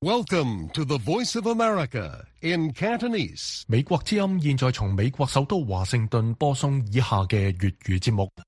Welcome to the Voice of America in Cantonese. 美國之音現在從美國首都華盛頓播送以下嘅粵語節目。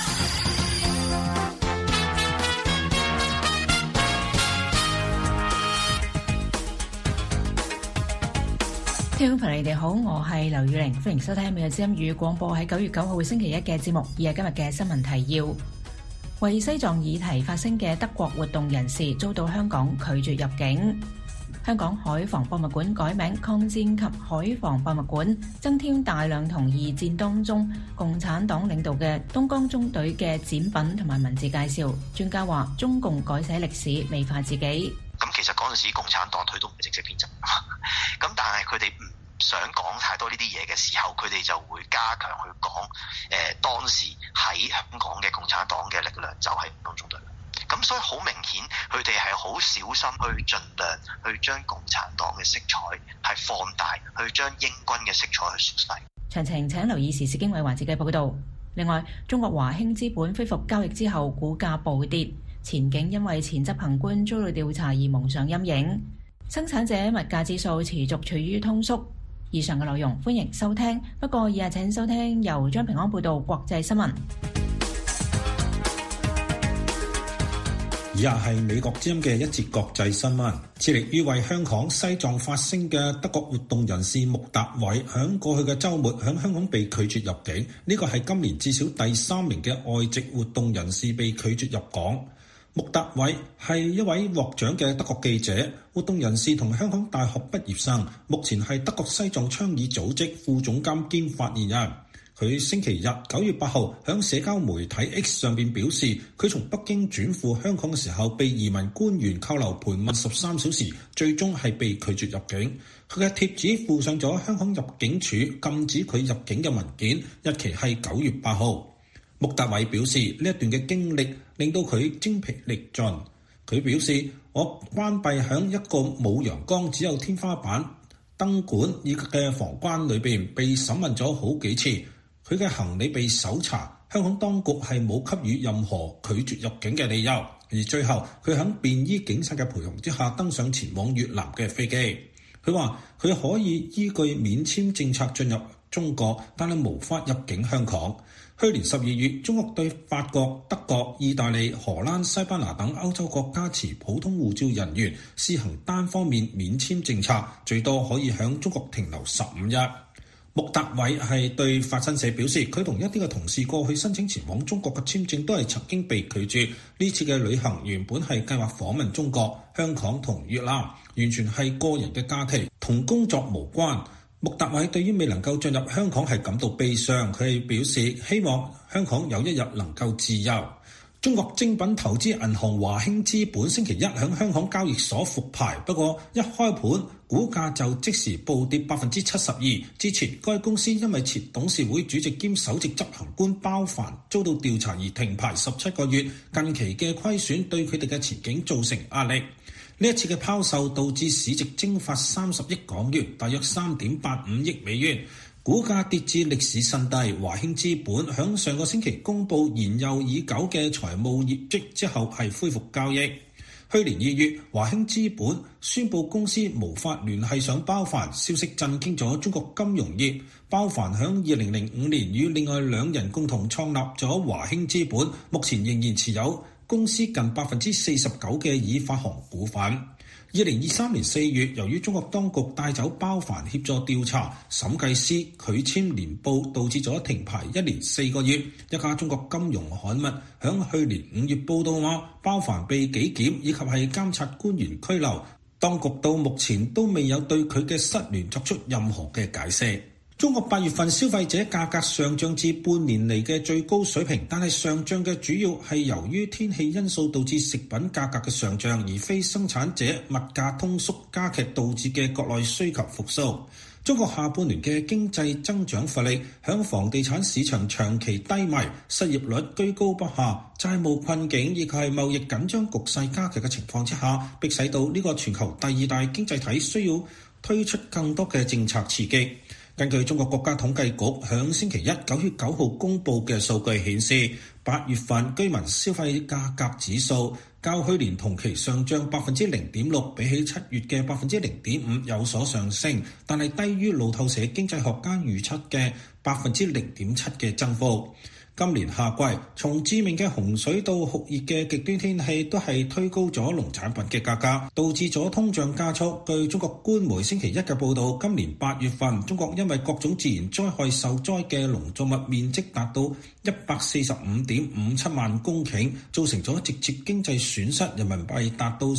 聽眾朋友，你哋好，我係劉宇玲，歡迎收聽美國之音粵語廣播喺9月9號星期一嘅節目。以下今日嘅新聞提要：為西藏議題發聲嘅德國活動人士遭到香港拒絕入境。香港海防博物館改名抗戰及海防博物館，增添大量同二戰當中共產黨領導嘅東江中隊嘅展品同埋文字介紹。專家話，中共改寫歷史，美化自己。 咁其實嗰陣時共產黨佢都唔係正式編輯，咁但係佢哋唔想講太多呢啲嘢嘅時候，佢哋就會加強去講當時喺香港嘅共產黨嘅力量就係東江中隊。咁所以好明顯，佢哋係好小心去盡量去將共產黨嘅色彩係放大，去將英軍嘅色彩去縮細。 詳情請留意時事經緯環節嘅報導。另外，中國華興資本恢復交易之後，股價暴跌，前景因為前執行官遭到調查而蒙上陰影。生產者物價指數持續處於通縮。以上嘅內容歡迎收聽，不過以下請收聽由張平安報導國際新聞。 以下係美國之音嘅一節國際新聞。致力於為香港西藏發聲嘅德國活動人士穆達偉響過去嘅週末響香港被拒絕入境，呢個係今年至少第3名嘅外籍活動人士被拒絕入港。穆達偉係一位獲獎嘅德國記者、活動人士同香港大學畢業生，目前係德國西藏倡議組織副總監兼發言人。佢星期日9月8號喺社交媒體 X 上邊表示，佢從北京轉赴香港嘅時候被移民官員扣留盤問13小時，最終係被拒絕入境。佢嘅貼紙附上咗香港入境處禁止佢入境嘅文件，日期係9月8號。穆達偉表示，呢一段嘅經歷令到佢精疲力盡。佢表示，我關閉響一個冇陽光、只有天花板、燈管以及嘅房間裏邊，被審問咗好幾次。佢嘅行李被搜查，香港當局係冇給予任何拒絕入境嘅理由，而最後佢喺便衣警察嘅陪同之下登上前往越南嘅飛機。佢話佢可以依據免簽政策進入中國，但係無法入境香港。去年12月，中國對法國、德國、意大利、荷蘭、西班牙等歐洲國家持普通護照人員施行單方面免簽政策，最多可以喺中國停留15日。穆達偉係對法新社表示，佢同一啲嘅同事過去申請前往中國嘅簽證都係曾經被拒絕。呢次嘅旅行原本係計劃訪問中國、香港同越南，完全係個人嘅假期，同工作無關。穆達偉對於未能夠進入香港係感到悲傷，佢係表示希望香港有一日能夠自由。中國精品投資銀行華興資本星期一喺香港交易所復牌，不過一開盤股價就即時暴跌72%。之前該公司因為前董事會主席兼首席執行官包凡遭到調查而停牌17個月，近期嘅虧損對佢哋嘅前景造成壓力。呢一次嘅拋售導致市值蒸發30億港元，大約3.85億美元。股價跌至歷史新低。華興資本響上個星期公布延幼已久嘅財務業績之後係恢復交易。去年2月，華興資本宣布公司無法聯繫上包凡，消息震驚咗中國金融業。包凡響2005年與另外2人共同創立咗華興資本，目前仍然持有公司近49%嘅已發行股份。2023年4月，由於中國當局帶走包凡協助調查，審計師拒簽年報，導致咗停牌1年4個月。一家中國金融刊物響去年5月報道話，包凡被紀檢以及係監察官員拘留，當局到目前都未有對佢嘅失聯作出任何嘅解釋。中國8月份消費者價格上漲至半年嚟嘅最高水平，但係上漲嘅主要係由於天氣因素導致食品價格嘅上漲，而非生產者物價通縮加劇導致嘅國內需求復甦。中國下半年嘅經濟增長乏力，響房地產市場長期低迷、失業率居高不下、債務困境以及係貿易緊張局勢加劇嘅情況之下，迫使到呢個全球第2大經濟體需要推出更多嘅政策刺激。 根據中國國家統計局響星期一9月9號公佈嘅數據顯示，8月份居民消費價格指數較去年同期上漲0.6%，比起7月嘅0.5%有所上升，但係低於路透社經濟學家預測嘅0.7%嘅增幅。今年夏季，從致命嘅洪水到酷熱嘅極端天氣，都係推高咗農產品嘅價格，導致咗通脹加速。據中國官媒星期一嘅報導，今年8月份，中國因為各種自然災害受災嘅農作物面積達到145.57萬公頃，造成咗直接經濟損失人民幣達到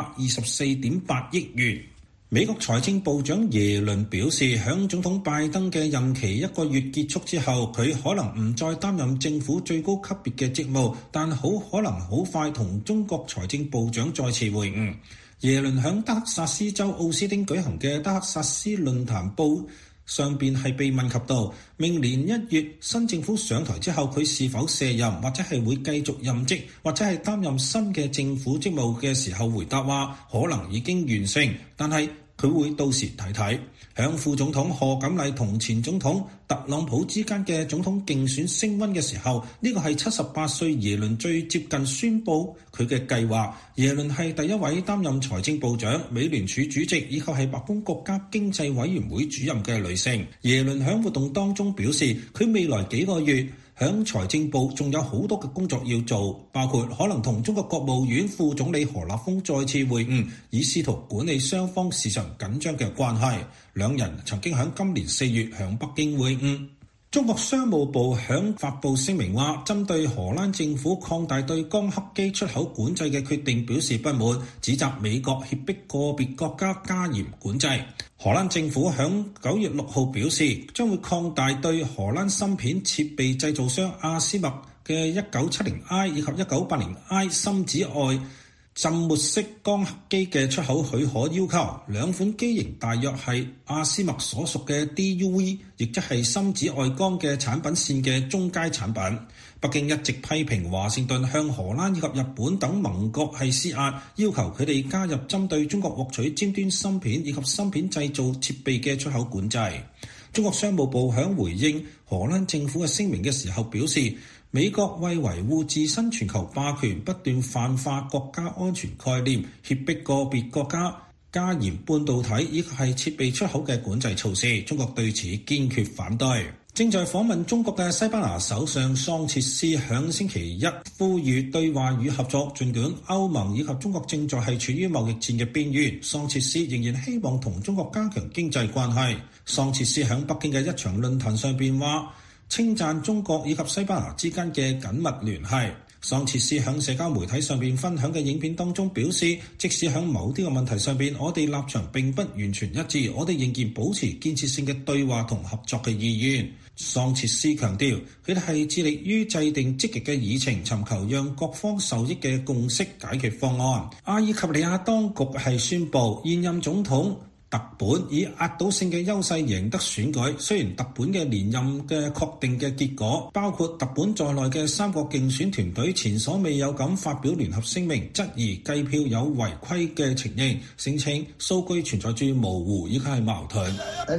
424.8億元。美國財政部長耶倫表示，響總統拜登嘅任期1個月結束之後，佢可能唔再擔任政府最高級別嘅職務，但好可能好快同中國財政部長再次會晤。耶倫響德克薩斯州奧斯汀舉行嘅德克薩斯論壇報上邊係被問及到明年1月新政府上台之後，佢是否卸任或者係會繼續任職或者係擔任新嘅政府職務嘅時候，回答話可能已經完成，但係佢會到時睇睇。響副總統賀錦麗同前總統特朗普之間嘅總統競選升溫嘅時候，呢個係78歲耶倫最接近宣佈佢嘅計劃。耶倫係第一位擔任財政部長、美聯儲主席以及係白宮國家經濟委員會主任嘅女性。耶倫響活動當中表示，佢未來幾個月響財政部仲有好多嘅工作要做，包括可能同中國國務院副總理何立峰再次會晤，以試圖管理雙方時常緊張嘅關係。兩人曾經響今年4月響北京會晤。中國商務部響發布聲明話，針對荷蘭政府擴大對光刻機出口管制嘅決定表示不滿，指責美國脅迫個別國家加嚴管制。荷蘭政府響9月6號表示，將會擴大對荷蘭芯片設備製造商阿斯麥嘅 1970i 以及 1980i 深紫外浸沒式光刻機嘅出口許可要求，兩款機型大約係阿斯麥所屬嘅 DUV， 亦即係深紫外光嘅產品線嘅中階產品。北京一直批評華盛頓向荷蘭以及日本等盟國係施壓，要求佢哋加入針對中國獲取尖端芯片以及芯片製造設備嘅出口管制。中國商務部響回應荷蘭政府嘅聲明嘅時候表示，美國為維護自身全球霸權，不斷泛化國家安全概念，脅迫個別國家加嚴半導體以及係設備出口嘅管制措施。中國對此堅決反對。正在訪問中國嘅西班牙首相桑切斯響星期一呼籲對話與合作，儘管歐盟以及中國正在係處於貿易戰嘅邊緣，桑切斯仍然希望同中國加強經濟關係。桑切斯響北京嘅一場論壇上邊話，稱讚中國以及西班牙之間嘅緊密聯繫。桑切斯喺社交媒體上邊分享嘅影片當中表示，即使喺某啲嘅問題上邊，我哋立場並不完全一致，我哋仍然保持建設性嘅對話同合作嘅意願。桑切斯強調，佢哋係致力於制定積極嘅議程，尋求讓各方受益嘅共識解決方案。阿爾及利亞當局係宣布現任總統特本以壓倒性嘅優勢贏得選舉，雖然特本嘅連任嘅確定嘅結果，包括特本在內嘅3個競選團隊前所未有咁發表聯合聲明，質疑計票有違規嘅情形，聲稱數據存在住模糊以及係矛盾。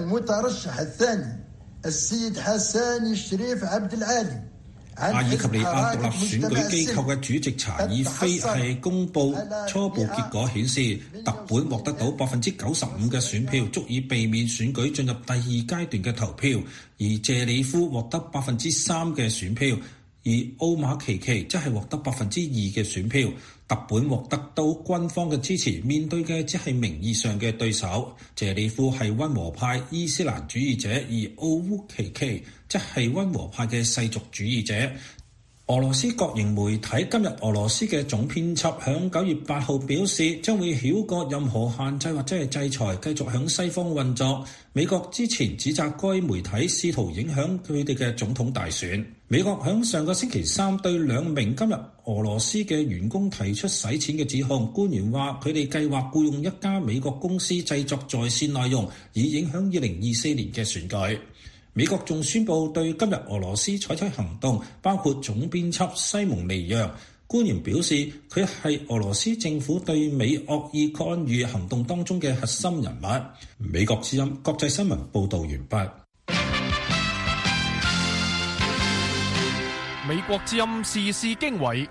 阿爾及利亞獨立選舉機構嘅主席查爾菲係公布初步結果顯示，特本獲得到95%嘅選票，足以避免選舉進入第二階段嘅投票，而謝里夫獲得3%嘅選票，而奧馬奇奇則係獲得2%嘅選票。特本獲得到軍方嘅支持，面對嘅只係名義上嘅對手。謝里夫係溫和派伊斯蘭主義者，而奧烏奇奇則係溫和派嘅世俗主義者。俄羅斯國營媒體今日俄羅斯嘅總編輯響9月8號表示，將會繞過任何限制或者係制裁，繼續響西方運作。美國之前指責該媒體試圖影響佢哋嘅總統大選。美國響上個星期3對2名今日俄羅斯嘅員工提出洗錢嘅指控，官員話佢哋計劃僱用一家美國公司製作在線內容，以影響2024年嘅選舉。美國仲宣布對今日俄羅斯採取行動，包括總編輯西蒙尼揚。官員表示，佢係俄羅斯政府對美惡意干預行動當中嘅核心人物。美國之音國際新聞報導完畢。 美國之音時事經緯。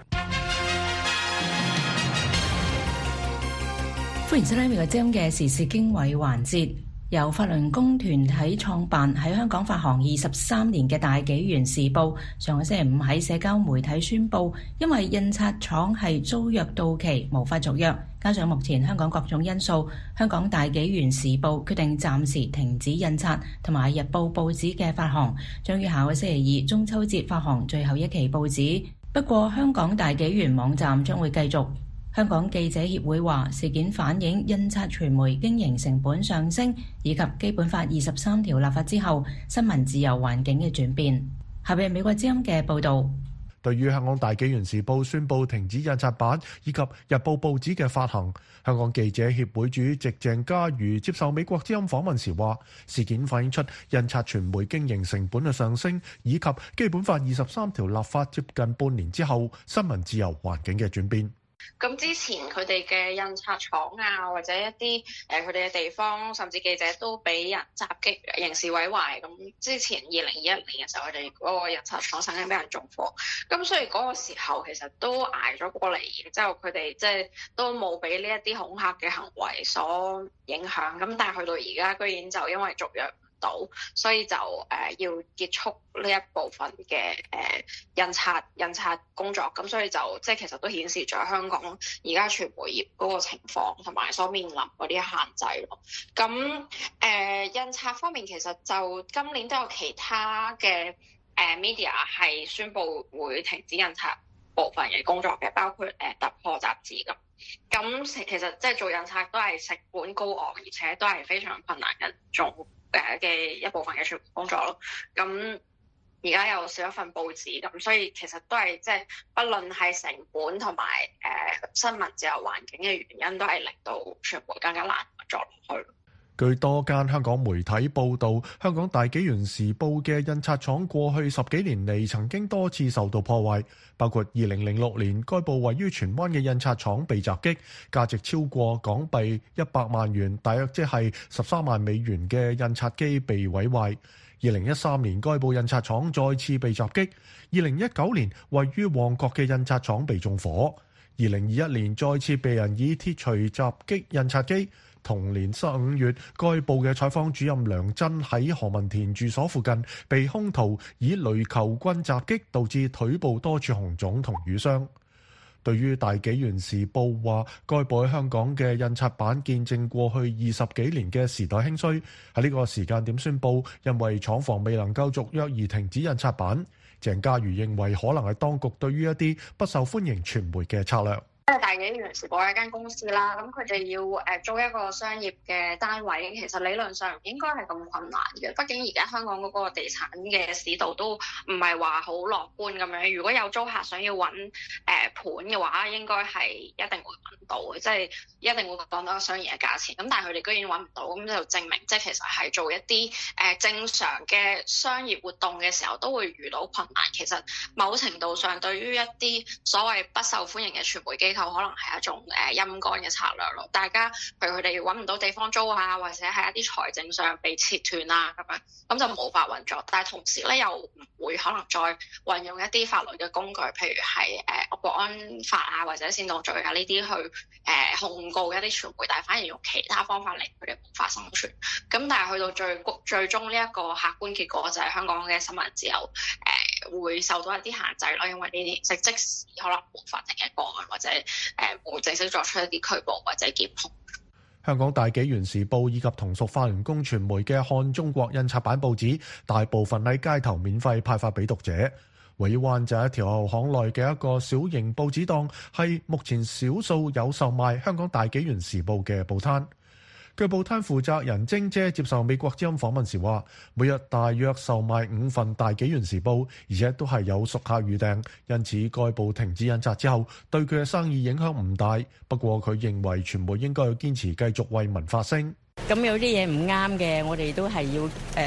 歡迎收聽美國之音嘅時事經緯環節。由法輪功團體創辦喺香港發行23年嘅大紀元時報，上個星期五喺社交媒體宣布，因為印刷廠係租約到期，無法續約，加上目前香港各種因素，香港大紀元時報決定暫時停止印刷同埋日報報紙嘅發行，將於下個星期二中秋節發行最後一期報紙。不過香港大紀元網站將會繼續。香港記者協會話，事件反映印刷傳媒經營成本上升，以及基本法23條立法之後新聞自由環境嘅轉變。下邊美國之音嘅報導。 對於香港大紀元時報宣布停止印刷版以及日報報紙嘅發行，香港記者協會主席鄭家瑜接受美國之音訪問時話，事件反映出印刷傳媒經營成本嘅上升，以及基本法23條立法接近半年之後新聞自由環境嘅轉變。 咁之前佢哋嘅印刷廠啊，或者一啲佢哋嘅地方，甚至記者都俾人襲擊、刑事毀壞。咁之前2021年嘅時候，佢哋嗰個印刷廠曾經俾人縱火。咁所以嗰個時候其實都捱咗過嚟，然之後佢哋即係都冇俾呢一啲恐嚇嘅行為所影響。咁但係去到而家，居然就因為續約到，所以就要結束呢一部分嘅印刷工作，咁所以就即係其實都顯示咗香港而家傳媒業嗰個情況同埋所面臨嗰啲限制咯。咁印刷方面其實就今年都有其他嘅media 係宣布會停止印刷部分嘅工作嘅，包括突破雜誌咁。咁其實即係做印刷都係成本高昂，而且都係非常困難嘅嘅一部分嘅傳媒工作咯。咁而家有少一份報紙，咁所以其實都係即係不論係成本同埋新聞自由環境嘅原因，都係令到傳媒更加難做落去。 據多間香港媒體報導，香港大紀元時報嘅印刷廠過去10幾年嚟曾經多次受到破壞，包括2006年該部位於荃灣嘅印刷廠被襲擊，價值超過港幣100萬元，大約即係13萬美元嘅印刷機被毀壞。2013年該部印刷廠再次被襲擊。2019年位於旺角嘅印刷廠被縱火。2021年再次被人以鐵錘襲擊印刷機。同年15月，該部嘅採訪主任梁真喺何文田住所附近被兇徒以壘球棍襲擊，導致腿部多處紅腫同瘀傷。對於大紀元時報話，該部喺香港嘅印刷版見證過去20幾年嘅時代興衰，喺呢個時間點宣佈因為廠房未能夠續約而停止印刷版。鄭家瑜認為可能係當局對於一啲不受歡迎傳媒嘅策略。 大紀元時報係一間公司啦，咁佢哋要租一個商業嘅單位，其實理論上唔應該係咁困難嘅。畢竟而家香港嗰個地產嘅市道都唔係話好樂觀咁樣。如果有租客想要揾盤嘅話，應該係一定會揾到嘅，即係一定會講到商業嘅價錢。咁但係佢哋居然揾唔到，咁就證明即係其實係做一啲正常嘅商業活動嘅時候都會遇到困難。其實某程度上對於一啲所謂不受歡迎嘅傳媒機構，可能係一種陰乾嘅策略咯。大家譬如佢哋揾唔到地方租啊，或者係一啲財政上被切斷啊咁樣，咁就無法運作。但係同時咧又唔會可能再運用一啲法律嘅工具，譬如係國安法啊或者煽動罪啊呢啲去控告一啲傳媒，但係反而用其他方法令佢哋無法生存。咁但係去到最終呢一個客觀結果就係香港嘅新聞自由會受到一啲限制咯，因為呢啲即使可能冇法庭嘅個案或者冇正式作出一啲拘捕或者檢控。 香港大紀元時報以及同屬法輪功傳媒嘅漢中國印刷版報紙，大部分喺街頭免費派發俾讀者。位於灣仔一條後巷內嘅一個小型報紙檔，係目前少數有售賣香港大紀元時報嘅報攤。據報攤負責人晶姐接受美國之音訪問時話，每日大約售賣5份大紀元時報，而且都係有熟客預訂，因此該報停止印刷之後，對佢嘅生意影響唔大。不過佢認為傳媒應該要堅持繼續為民發聲。 咁有啲嘢唔啱嘅，我哋都係要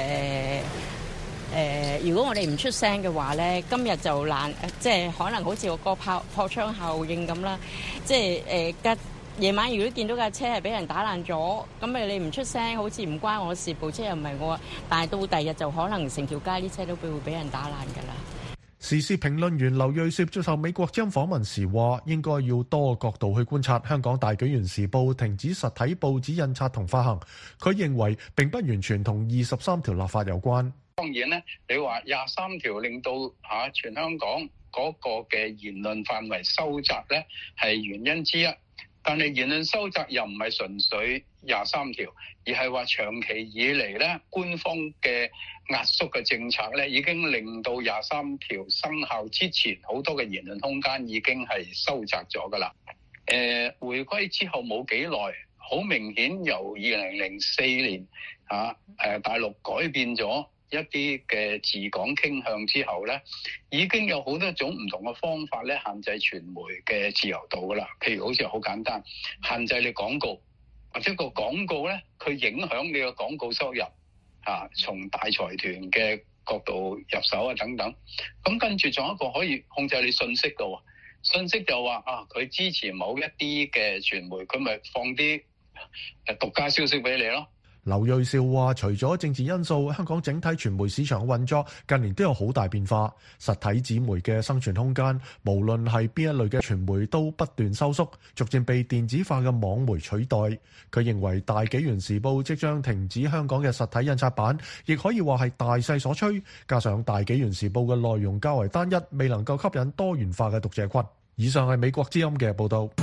如果我哋唔出聲嘅話咧，今日就難，即係可能好似個破窗效應咁啦，即係夜晚如果見到架車係俾人打爛咗，咁你唔出聲，好似唔關我事，部車又唔係我，但係到第二日就可能成條街啲車都會俾人打爛㗎啦。 時事評論員劉銳紹接受美國之音訪問時話，應該要多個角度去觀察香港大紀元時報停止實體報紙印刷同發行。佢認為並不完全同23條立法有關。 當然咧，你話23條令到全香港嗰個嘅言論範圍收窄咧，係原因之一。但係言論收窄又唔係純粹23條，而係話長期以嚟咧，官方嘅壓縮嘅政策咧，已經令到23條生效之前，好多嘅言論空間已經係收窄咗㗎啦。回歸之後冇幾耐，好明顯由2004年大陸改變咗一啲嘅治港傾向之後咧，已經有好多種唔同嘅方法咧，限制傳媒嘅自由度噶啦。譬如好似好簡單，限制你廣告，或者個廣告咧，佢影響你個廣告收入從大財團嘅角度入手等等。咁跟住仲有一個可以控制你信息嘅喎，信息就話佢支持某一啲嘅傳媒，佢咪放啲獨家消息俾你咯。 劉銳紹話，除咗政治因素，香港整體傳媒市場嘅運作近年都有好大變化。實體紙媒嘅生存空間，無論係邊一類嘅傳媒都不斷收縮，逐漸被電子化嘅網媒取代。佢認為大紀元時報即將停止香港嘅實體印刷版，亦可以話係大勢所趨。加上大紀元時報嘅內容較為單一，未能夠吸引多元化嘅讀者群。以上係美國之音嘅報道。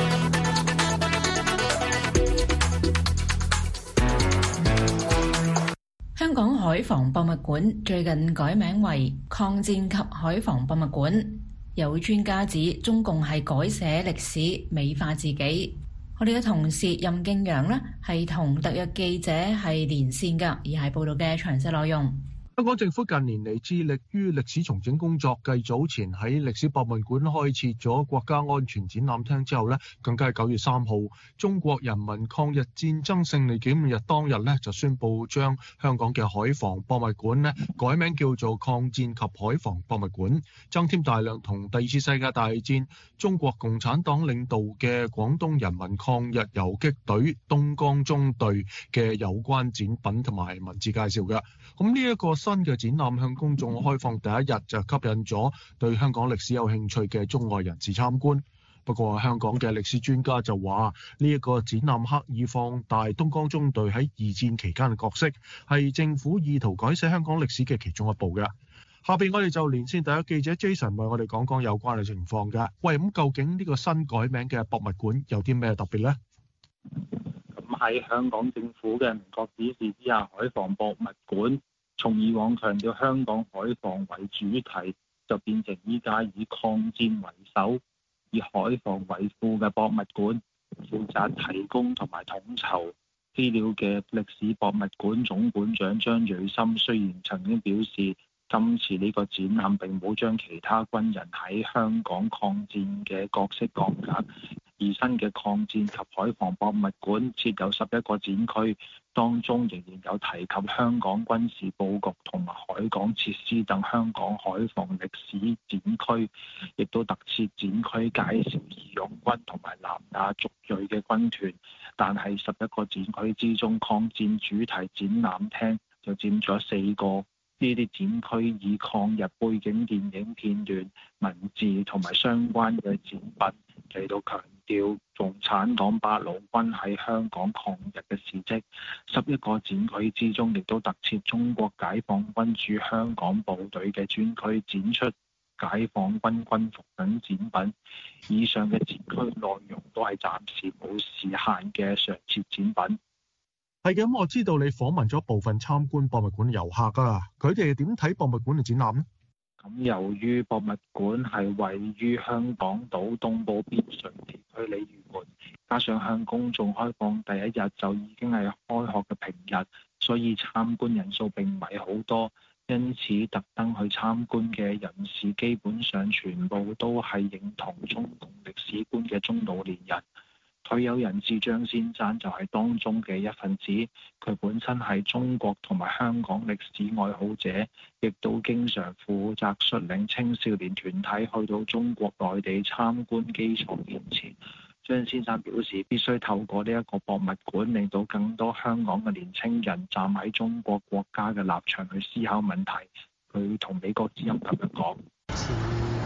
香港海防博物館最近改名為抗戰及海防博物館，有專家指中共係改寫歷史、美化自己。我哋嘅同事任敬陽呢係同特約記者係連線㗎，而係報道嘅詳細內容。 香港政府近年嚟致力於歷史重整工作，繼早前喺歷史博物館開設咗國家安全展覽廳之後呢，更加係9月3號中國人民抗日戰爭勝利紀念日當日呢，就宣布將香港嘅海防博物館呢改名叫做抗戰及海防博物館，增添大量同第二次世界大戰中國共產黨領導嘅廣東人民抗日游擊隊東江中隊嘅有關展品同埋文字介紹嘅。咁呢一個新嘅展覽向公眾開放第一日就吸引咗對香港歷史有興趣嘅中外人士參觀。不過香港嘅歷史專家就話呢一個展覽刻意放大東江中隊喺二戰期間嘅角色，係政府意圖改寫香港歷史嘅其中一步嘅。下邊我哋就連線第一記者 Jason 為我哋講講有關嘅情況嘅。喂，咁究竟呢個新改名嘅博物館有啲咩特別呢？ 喺香港政府嘅明確指示之下，海防博物館從以往強調香港海防為主題，就變成依家以抗戰為首、以海防為副嘅博物館，負責提供同埋統籌資料嘅歷史博物館總館長張瑞森雖然曾經表示，今次呢個展覽並冇將其他軍人喺香港抗戰嘅角色降格，而新嘅抗戰及海防博物館設有11個展區，當中仍然有提及香港軍事佈局同埋海港設施等香港海防歷史展區，亦都特設展區介紹義勇軍同埋南亞族裔嘅軍團。但係11個展區之中，抗戰主題展覽廳就佔咗4個。呢啲展區以抗日背景電影片段、文字同埋相關嘅展品嚟到強調共產黨八路軍喺香港抗日嘅事蹟。11個展區之中，亦都特設中國解放軍駐香港部隊嘅專區，展出解放軍軍服等展品。以上嘅展區內容都係暫時冇時限嘅常設展品。 係嘅，我知道你訪問咗部分參觀博物館嘅遊客㗎，佢哋點睇博物館嘅展覽呢？ 咁由於博物館係位於香港島東部邊陲地區鯉魚門，加上向公眾開放第一日就已經係開學嘅平日，所以參觀人數並唔係好多，因此特登去參觀嘅人士基本上全部都係認同中共歷史觀嘅中老年人。退休人士張先生就係當中嘅一份子，佢本身係中國同埋香港歷史愛好者，亦都經常負責率領青少年團體去到中國內地參觀基礎建設。張先生表示，必須透過呢一個博物館，令到更多香港嘅年輕人站喺中國國家嘅立場去思考問題。佢同美國之音咁樣講。 前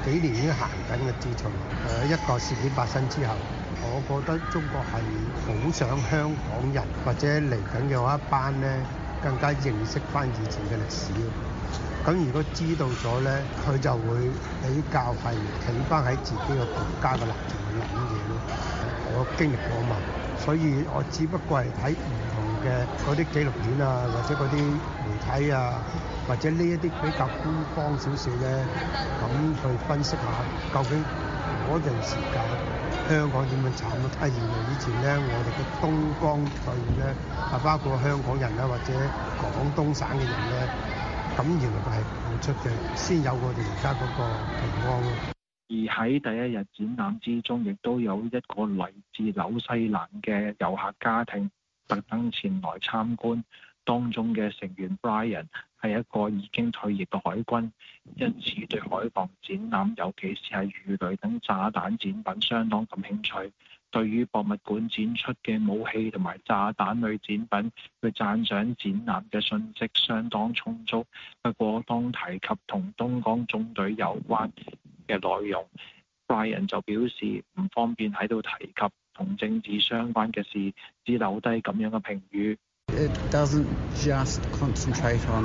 幾年已經行緊嘅。自從一個事件發生之後，我覺得中國係好想香港人或者嚟緊嘅嗰一班咧，更加認識翻以前嘅歷史。咁如果知道咗咧，佢就會比較係企翻喺自己嘅國家嘅立場去諗嘢咯。我經歷過嘛，所以我只不過係睇唔同嘅嗰啲紀錄片啊，或者嗰啲媒體啊，或者呢一啲比較官方少少咧，咁去分析下究竟嗰段時間香港點樣慘咯。睇原來以前咧，我哋嘅東江隊咧，啊包括香港人啦，或者廣東省嘅人咧，咁原來係付出嘅，先有我哋而家嗰個平安咯。 而喺第一日展覽之中，亦都有一個嚟自紐西蘭嘅遊客家庭特登前來參觀，當中嘅成員 Brian 係一個已經退役嘅海軍，因此對海防展覽，尤其是係魚雷等炸彈展品相當感興趣。對於博物館展出嘅武器同埋炸彈類展品，佢讚賞展覽嘅信息相當充足。不過當提及同東江縱隊有關嘅內容， Brian 就表示唔方便喺度提及同政治相關嘅事，只留低咁樣嘅評語。 It doesn't just concentrate on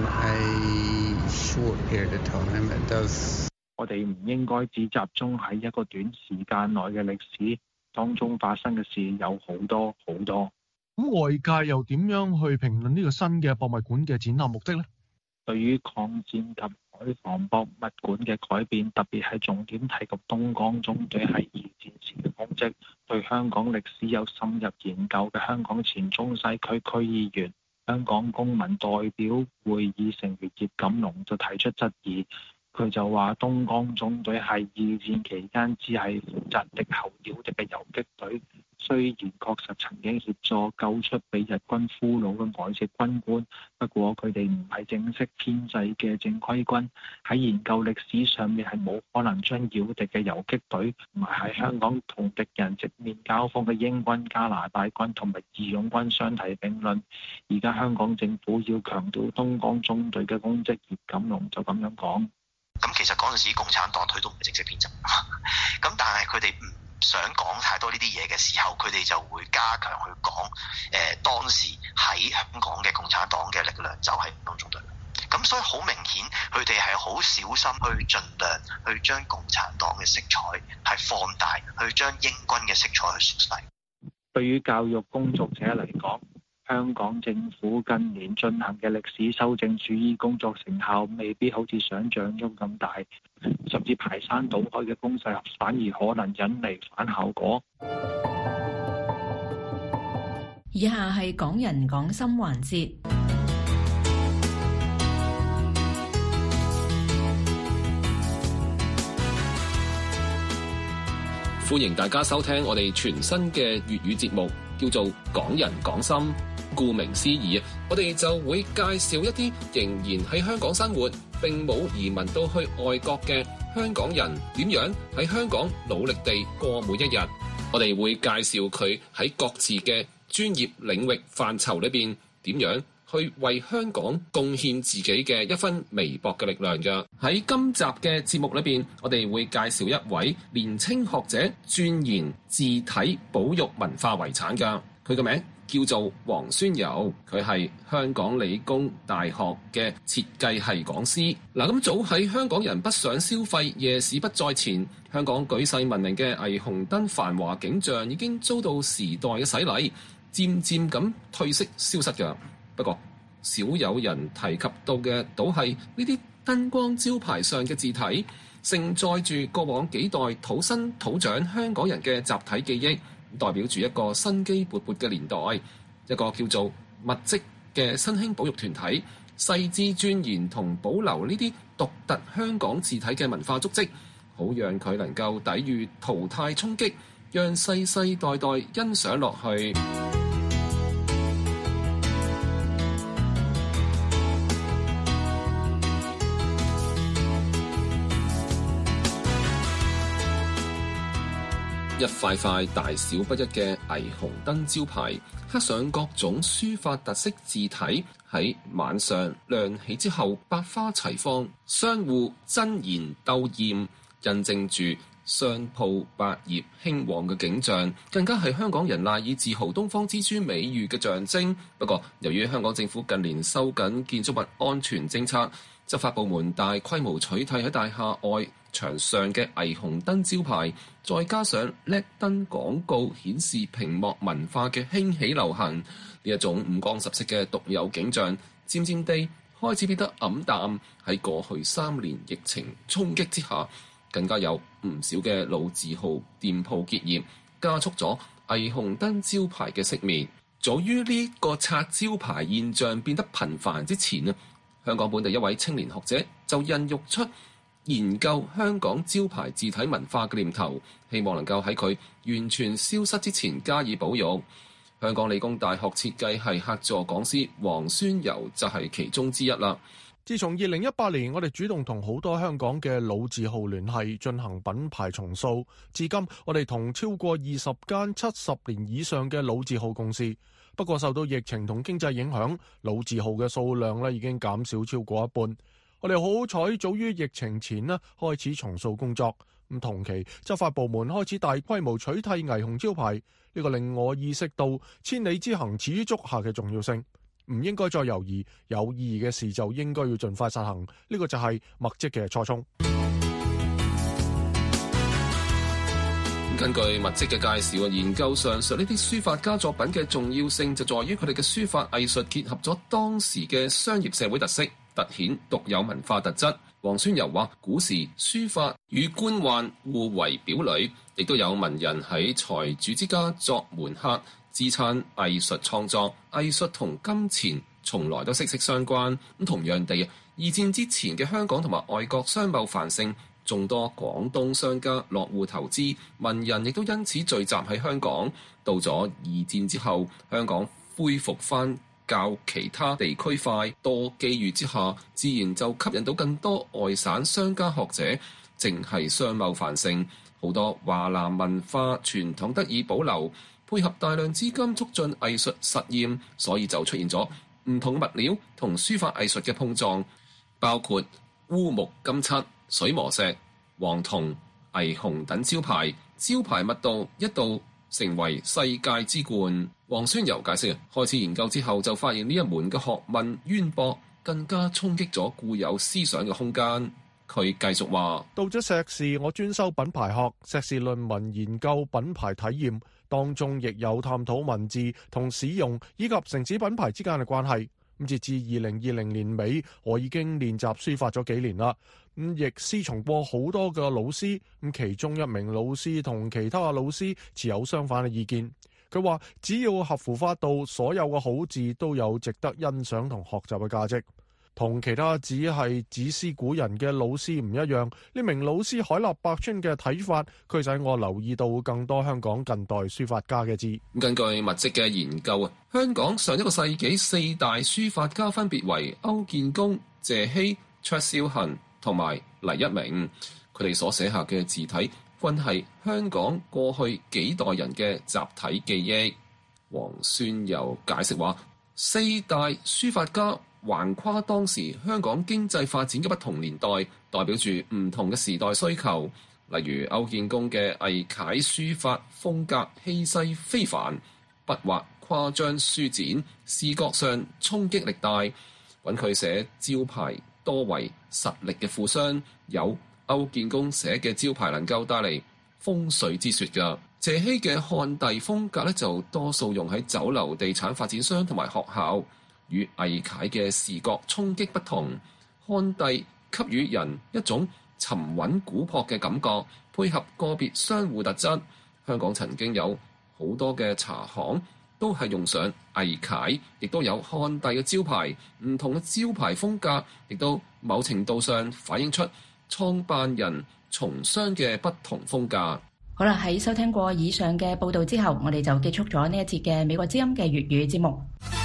a short period of time. It does. 我哋唔應該只集中喺一個短時間內嘅歷史，當中發生嘅事有好多好多。 咁外界又點樣去評論呢個新嘅博物館嘅展覽目的呢？ 對於抗戰及海防博物館嘅改變，特別係重點提及東江縱隊喺二戰時嘅功績，對香港歷史有深入研究嘅香港前中西區區議員、香港公民代表會議成員葉錦龍就提出質疑。佢就話東江縱隊係二戰期間只係負責敵後擾敵嘅游擊隊，雖然確實曾經協助救出被日軍俘虜嘅外籍軍官，不過佢哋唔係正式編制嘅正規軍，喺研究歷史上面係冇可能將擾敵嘅游擊隊同埋喺香港同敵人直面交鋒嘅英軍、加拿大軍同埋義勇軍相提並論。而家香港政府要強調東江縱隊嘅功績，葉錦龍就咁樣講。 咁其實嗰陣時共產黨佢都唔係正式編制，咁但係佢哋唔想講太多呢啲嘢嘅時候，佢哋就會加強去講當時喺香港嘅共產黨嘅力量就係東江縱隊。咁所以好明顯，佢哋係好小心去盡量去將共產黨嘅色彩係放大，去將英軍嘅色彩去縮細。 對於教育工作者嚟講，香港政府近年進行嘅歷史修正主義工作成效未必好似想像中咁大，甚至排山倒海嘅攻勢反而可能引嚟反效果。 以下係港人港心環節。 歡迎大家收聽我哋全新嘅粵語節目，叫做《港人港心》。顧名思義，我哋就會介紹一啲仍然喺香港生活並冇移民到去外國嘅香港人，點樣喺香港努力地過每一日。我哋會介紹佢喺各自嘅專業領域範疇裏邊點樣去為香港貢獻自己嘅一分微薄嘅力量㗎。喺今集嘅節目裏邊，我哋會介紹一位年青學者鑽研字體保育文化遺產㗎，佢嘅名叫做黃宣柔，佢係香港理工大學嘅設計系講師。嗱，咁早喺香港人北上消費、夜市不再前，香港舉世聞名嘅霓虹燈繁華景象已經遭到時代嘅洗禮，漸漸咁褪色消失㗎。不過少有人提及到嘅，倒係呢啲燈光招牌上嘅字體，承載住過往幾代土生土長香港人嘅集體記憶。代表住一個生機勃勃嘅年代，一個叫做物跡嘅新興保育團體，細緻鑽研同保留呢啲獨特香港字體嘅文化足跡，好讓佢能夠抵禦淘汰衝擊，讓世世代代欣賞落去。一塊塊大小不一嘅霓虹燈招牌，刻上各種書法特色字體，喺晚上亮起之後，百花齊放，相互爭妍鬥豔， 印證住商鋪百業興旺嘅景象，更加係香港人賴以自豪東方之珠美譽嘅象徵。不過，由於香港政府近年收緊建築物安全政策，執法部門大規模取締喺大廈外牆上嘅霓虹燈招牌，再加上 LED 燈廣告顯示屏幕文化嘅興起流行，呢一種五光十色嘅獨有景象，漸漸地開始變得黯淡。喺過去3年疫情衝擊之下，更加有唔少嘅老字號店鋪結業，加速咗霓虹燈招牌嘅熄滅。早於呢個拆招牌現象變得頻繁之前，香港本地一位青年學者就孕育出研究香港招牌字體文化嘅念頭，希望能夠喺佢完全消失之前加以保育。香港理工大學設計系客座講師黃宣柔就係其中之一啦。 自從2018年，我哋主動同好多香港嘅老字號聯繫，進行品牌重塑。至今，我哋同超過20間70年以上嘅老字號共事。不過，受到疫情同經濟影響，老字號嘅數量已經減少超過一半。我哋好彩，早於疫情前開始重塑工作。咁同期，執法部門開始大規模取締霓虹招牌，呢個令我意識到千里之行始於足下嘅重要性。唔應該再猶豫，有意義嘅事就應該要盡快實行，呢個就係墨跡嘅初衷。 根據墨跡嘅介紹，研究上述呢啲書法家作品嘅重要性就在於佢哋嘅書法藝術結合咗當時嘅商業社會特色，凸顯獨有文化特質。黃宣柔話：古時書法與官宦互為表裏，亦都有文人喺財主之家作門客，支撐藝術創作。藝術同金錢從來都息息相關。咁同樣地，二戰之前嘅香港同埋外國商貿繁盛，眾多廣東商家落戶投資，文人亦都因此聚集喺香港。到咗二戰之後，香港恢復翻較其他地區快，多機遇之下，自然就吸引到更多外省商家學者。正係商貿繁盛，好多華南文化傳統得以保留，配合大量資金促進藝術實驗，所以就出現咗唔同物料同書法藝術嘅碰撞，包括烏木金漆、水磨石、黃銅、霓虹等招牌密度一度成為世界之冠。黃宣柔解釋，開始研究之後就發現呢一門嘅學問淵博，更加衝擊咗固有思想嘅空間。佢繼續話： 到咗碩士，我專修品牌學，碩士論文研究品牌體驗，當中亦有探討文字同使用以及城市品牌之間嘅關係。咁截至2020年尾，我已經練習書法咗幾年啦。亦師從過好多嘅老師，咁其中一名老師同其他嘅老師持有相反嘅意見。佢話只要合乎法度，所有嘅好字都有值得欣賞同學習嘅價值。同其他只係指師古人嘅老師唔一樣，呢名老師海納百川嘅睇法，佢使我留意到更多香港近代書法家嘅字。 根據墨跡嘅研究，香港上一個世紀4大書法家分別為歐建功、謝希、卓少行同埋黎一鳴，佢哋所寫下嘅字體均係香港過去幾代人嘅集體記憶。黃宣柔解釋話，4大書法家橫跨當時香港經濟發展嘅不同年代，代表住唔同嘅時代需求。例如歐建功嘅魏楷書法風格氣勢非凡，筆畫誇張舒展，視覺上衝擊力大。揾佢寫招牌多為實力嘅富商，有歐建功寫嘅招牌能夠帶嚟風水之說㗎。謝希嘅漢地風格咧，就多數用喺酒樓、地產發展商同埋學校。與魏楷嘅視覺衝擊不同，漢地給予人一種沉穩古樸嘅感覺，配合個別商戶特質。香港曾經有好多嘅茶行都係用上魏楷，亦都有漢地嘅招牌。唔同嘅招牌風格，亦都某程度上反映出創辦人從商嘅不同風格。 好啦，喺收聽過以上嘅報導之後，我哋就結束咗呢一節嘅美國之音嘅粵語節目。